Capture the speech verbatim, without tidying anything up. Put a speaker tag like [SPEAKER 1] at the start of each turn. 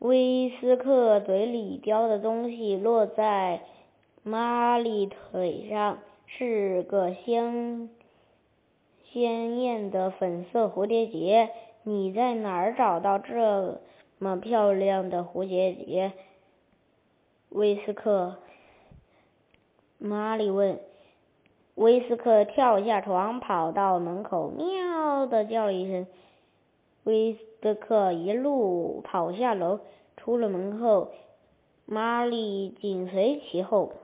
[SPEAKER 1] 威斯克嘴里叼的东西落在玛丽腿上，是个鲜鲜艳的粉色蝴蝶结。你在哪儿找到这么漂亮的蝴蝶结？威斯克，玛丽问。威斯克跳下床，跑到门口，喵地叫了一声。威斯克一路跑下楼，出了门后，玛丽紧随其后。